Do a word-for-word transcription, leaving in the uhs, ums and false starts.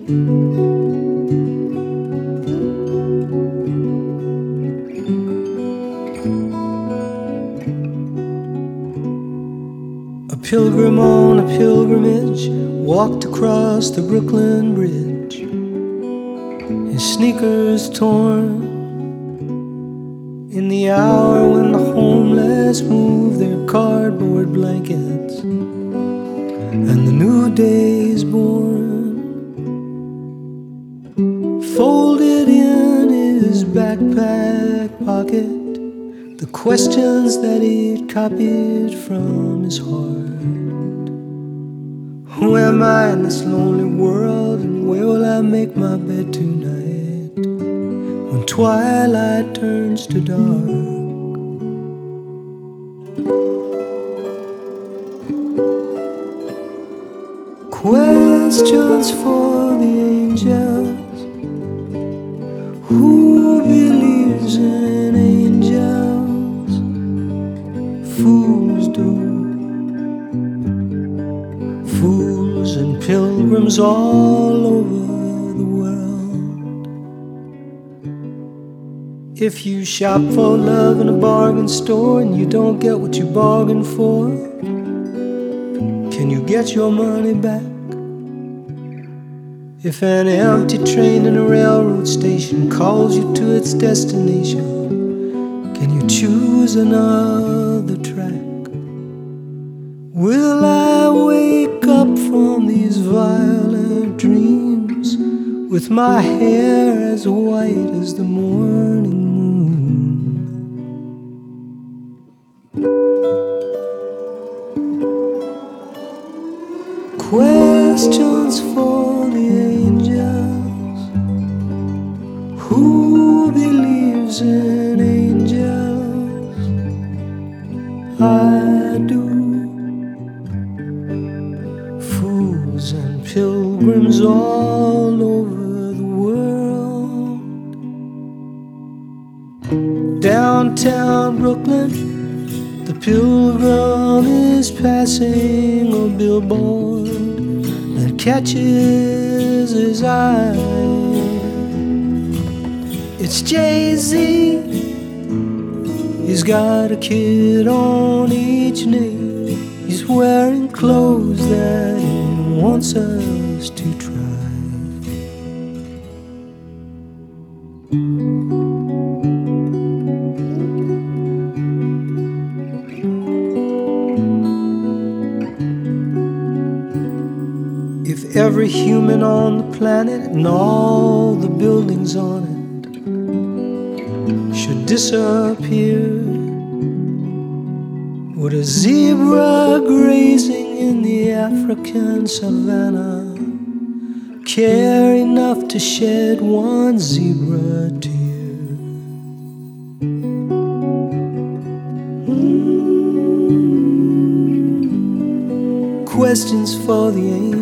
A pilgrim on a pilgrimage walked across the Brooklyn Bridge, his sneakers torn, in the hour when the homeless move their cardboard blankets and the new day is born. Folded in his backpack pocket, the questions that he'd copied from his heart. Who am I in this lonely world, and where will I make my bed tonight when twilight turns to dark? Questions for the angels. Who believes in angels? Fools do. Fools and pilgrims all over the world. If you shop for love in a bargain store and you don't get what you bargained for, can you get your money back? If an empty train in a railroad station calls you to its destination, can you choose another track? Will I wake up from these violent dreams with my hair as white as the morning moon? Questions for the angels. Who believes in angels? I do. Fools and pilgrims all over the world. Downtown Brooklyn, the pilgrim is passing a billboard that catches his eye. It's Jay-Z. He's got a kid on each knee. He's wearing clothes that he wants us to try. If every human on the planet and all the buildings on it should disappear, would a zebra grazing in the African savannah care enough to shed one zebra tear? Mm. Questions for the angels.